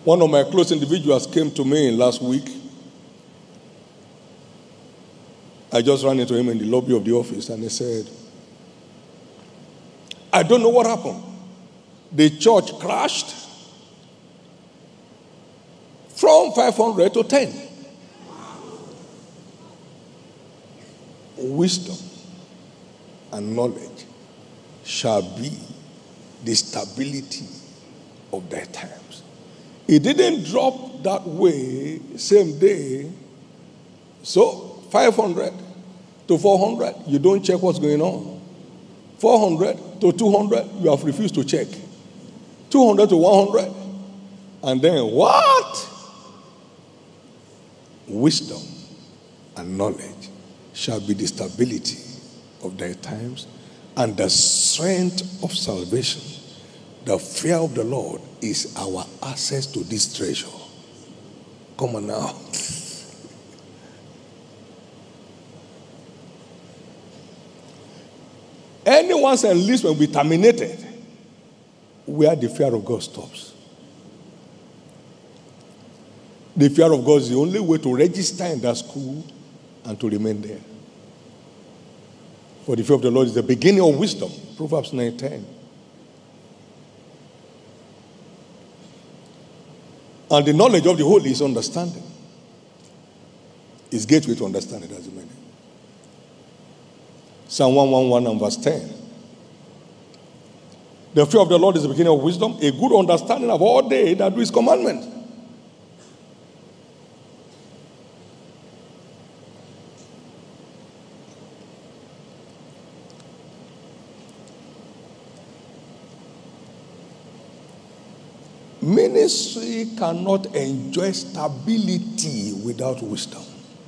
One of my close individuals came to me last week. I just ran into him in the lobby of the office and he said, I don't know what happened. The church crashed from 500 to 10. Wisdom and knowledge shall be the stability of their times. It didn't drop that way same day. So 500 to 400, you don't check what's going on. 400 to 200, you have refused to check. 200 to 100, and then what? Wisdom and knowledge shall be the stability of their times and the strength of salvation. The fear of the Lord is our access to this treasure. Come on now. Anyone's enlistment will be terminated where the fear of God stops. The fear of God is the only way to register in that school and to remain there. For the fear of the Lord is the beginning of wisdom. Proverbs 9:10. And the knowledge of the holy is understanding. It's gateway to understanding, as you mean. Psalm 111 and verse 10. The fear of the Lord is the beginning of wisdom, a good understanding of all they that do his commandments. Ministry cannot enjoy stability without wisdom.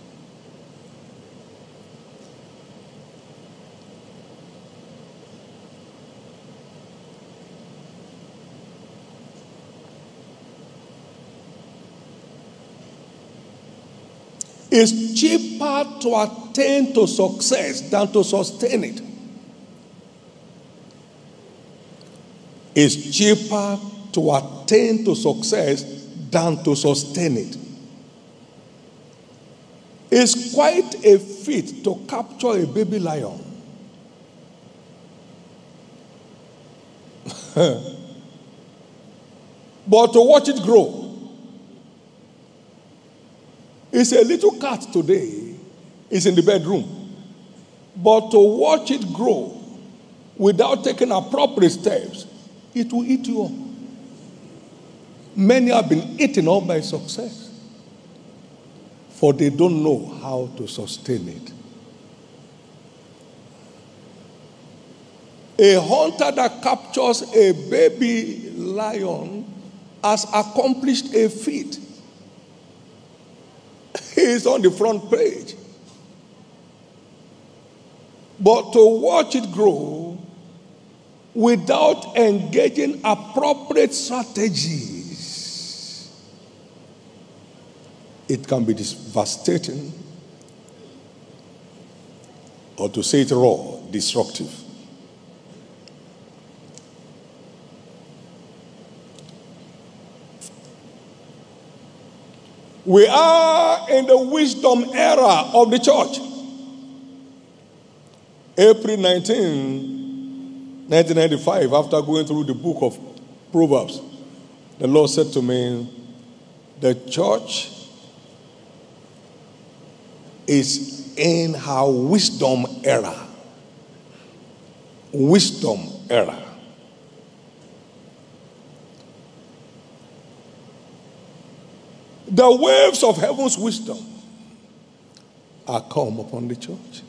It's cheaper to attain to success than to sustain it. It's cheaper to attain to success than to sustain it. It's quite a feat to capture a baby lion. But to watch it grow. It's a little cat today. It's in the bedroom. But to watch it grow without taking appropriate steps, it will eat you up. Many have been eaten up by success, for they don't know how to sustain it. A hunter that captures a baby lion has accomplished a feat. He is on the front page. But to watch it grow without engaging appropriate strategies, it can be devastating, or to say it raw, destructive. We are in the wisdom era of the church. April 19, 1995, after going through the book of Proverbs, the Lord said to me, the church is in her wisdom era. Wisdom era. The waves of heaven's wisdom are come upon the church.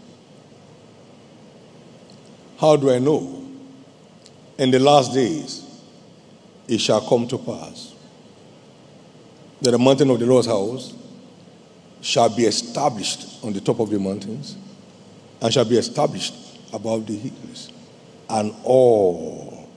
How do I know? In the last days, it shall come to pass that the mountain of the Lord's house shall be established on the top of the mountains and shall be established above the hills, and all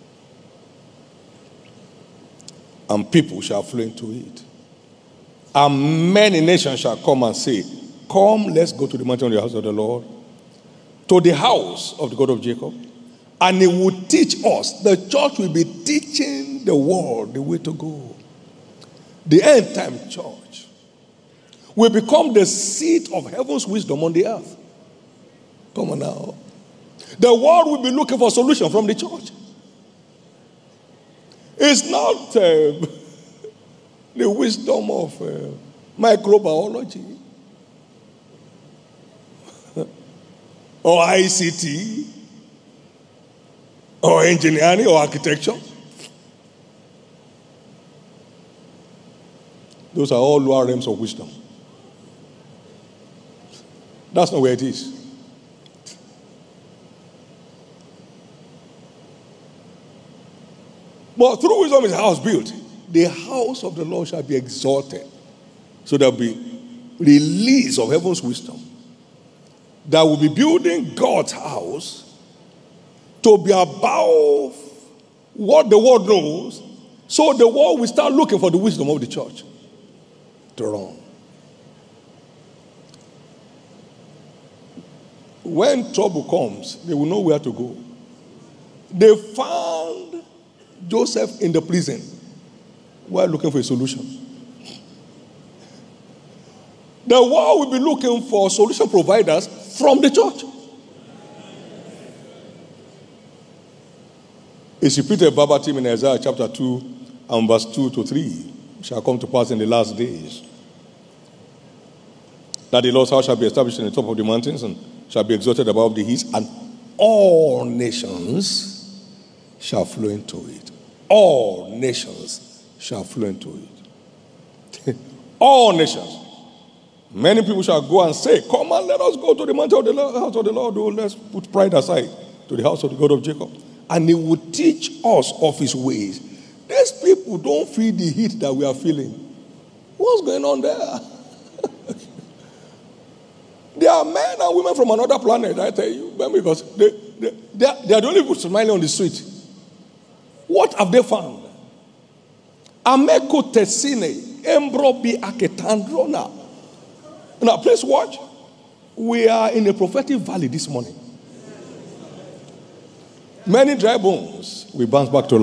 and people shall flow into it. And many nations shall come and say, come, let's go to the mountain of the house of the Lord, to the house of the God of Jacob, and he will teach us. The church will be teaching the world the way to go. the end time church, will become the seat of heaven's wisdom on the earth. Come on now. The world will be looking for solution from the church. It's not the wisdom of microbiology or ICT or engineering or architecture. Those are all lower realms of wisdom. That's not where it is. But through wisdom is a house built. The house of the Lord shall be exalted. So there will be release of heaven's wisdom that will be building God's house to be above what the world knows. So the world will start looking for the wisdom of the church to run. When trouble comes, they will know where to go. They found Joseph in the prison while looking for a solution. The world will be looking for solution providers from the church. It's repeated verbatim in Isaiah chapter 2 and verse 2 to 3. It shall come to pass in the last days that the Lord's house shall be established in the top of the mountains and shall be exalted above the hills, and all nations shall flow into it. All nations shall flow into it. All nations. Many people shall go and say, come on, let us go to the mountain of the Lord, house of the Lord. Oh, let's put pride aside, to the house of the God of Jacob. And he will teach us of his ways. These people don't feel the heat that we are feeling. What's going on there? There are men and women from another planet, I tell you, because they are the only people smiling on the street. What have they found? Ameko tesine, embrobi aketandrona. Now, please watch. We are in a prophetic valley this morning. Many dry bones will bounce back to life.